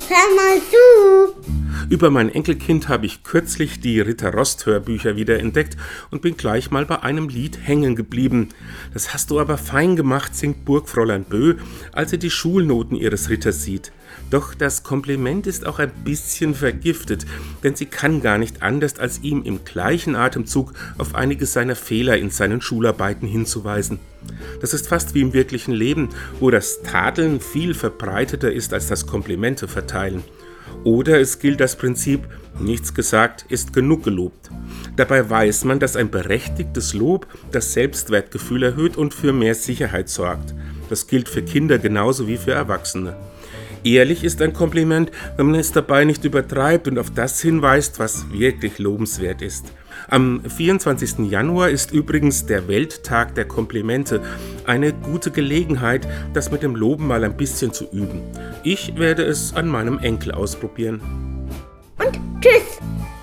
Hör mal zu. Über mein Enkelkind habe ich kürzlich die Ritter-Rost-Hörbücher wieder entdeckt und bin gleich mal bei einem Lied hängen geblieben. Das hast du aber fein gemacht, singt Burgfräulein Bö, als sie die Schulnoten ihres Ritters sieht. Doch das Kompliment ist auch ein bisschen vergiftet, denn sie kann gar nicht anders, als ihm im gleichen Atemzug auf einige seiner Fehler in seinen Schularbeiten hinzuweisen. Das ist fast wie im wirklichen Leben, wo das Tadeln viel verbreiteter ist als das Komplimente verteilen. Oder es gilt das Prinzip, nichts gesagt ist genug gelobt. Dabei weiß man, dass ein berechtigtes Lob das Selbstwertgefühl erhöht und für mehr Sicherheit sorgt. Das gilt für Kinder genauso wie für Erwachsene. Ehrlich ist ein Kompliment, wenn man es dabei nicht übertreibt und auf das hinweist, was wirklich lobenswert ist. Am 24. Januar ist übrigens der Welttag der Komplimente. Eine gute Gelegenheit, das mit dem Loben mal ein bisschen zu üben. Ich werde es an meinem Enkel ausprobieren. Und tschüss.